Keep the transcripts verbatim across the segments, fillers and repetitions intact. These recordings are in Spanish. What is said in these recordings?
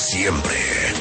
siempre.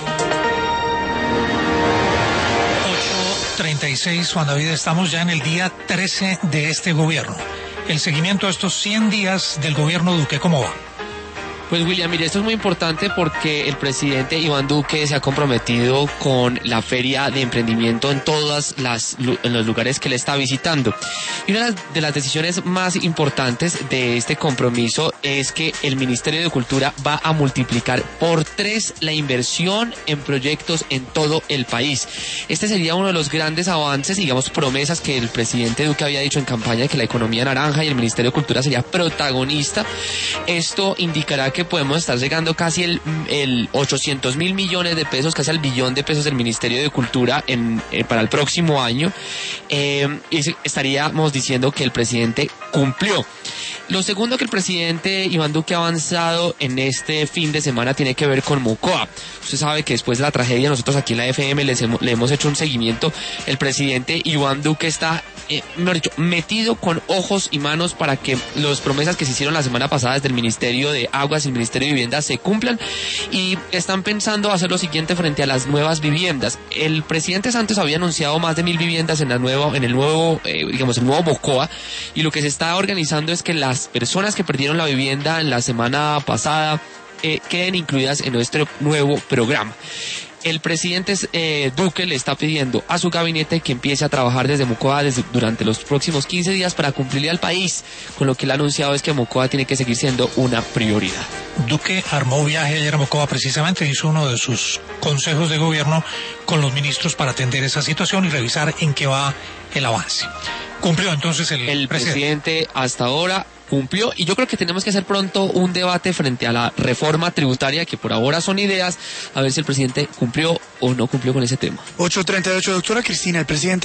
ocho treinta y seis, Juan David, estamos ya en el día trece de este gobierno. El seguimiento a estos cien días del gobierno Duque, ¿cómo va? Pues William, mire, esto es muy importante porque el presidente Iván Duque se ha comprometido con la feria de emprendimiento en todas las en los lugares que él está visitando. Y una de las decisiones más importantes de este compromiso es que el Ministerio de Cultura va a multiplicar por tres la inversión en proyectos en todo el país. Este sería uno de los grandes avances, digamos, promesas que el presidente Duque había dicho en campaña, de que la economía naranja y el Ministerio de Cultura sería protagonista. Esto indicará que que podemos estar llegando casi el, el ochocientos mil millones de pesos, casi al billón de pesos del Ministerio de Cultura en, eh, para el próximo año, eh, y estaríamos diciendo que el presidente cumplió. Lo segundo que el presidente Iván Duque ha avanzado en este fin de semana tiene que ver con Mocoa. Usted sabe que después de la tragedia nosotros aquí en la F M les hemos, le hemos hecho un seguimiento. El presidente Iván Duque está, eh, mejor dicho, metido con ojos y manos para que las promesas que se hicieron la semana pasada desde el Ministerio de Aguas y el Ministerio de Vivienda se cumplan, y están pensando hacer lo siguiente frente a las nuevas viviendas. El presidente Santos había anunciado más de mil viviendas en la nueva, en el nuevo, eh, digamos, el nuevo Mocoa, y lo que se está organizando es que las personas que perdieron la vivienda en la semana pasada eh, queden incluidas en nuestro nuevo programa. El presidente eh, Duque le está pidiendo a su gabinete que empiece a trabajar desde Mocoa desde, durante los próximos quince días para cumplirle al país, con lo que él ha anunciado es que Mocoa tiene que seguir siendo una prioridad. Duque armó viaje ayer a Mocoa, precisamente hizo uno de sus consejos de gobierno con los ministros para atender esa situación y revisar en qué va el avance. Cumplió entonces el, el presidente. presidente hasta ahora cumplió, y yo creo que tenemos que hacer pronto un debate frente a la reforma tributaria, que por ahora son ideas, a ver si el presidente cumplió o no cumplió con ese tema. ocho treinta y ocho, doctora Cristina, el presidente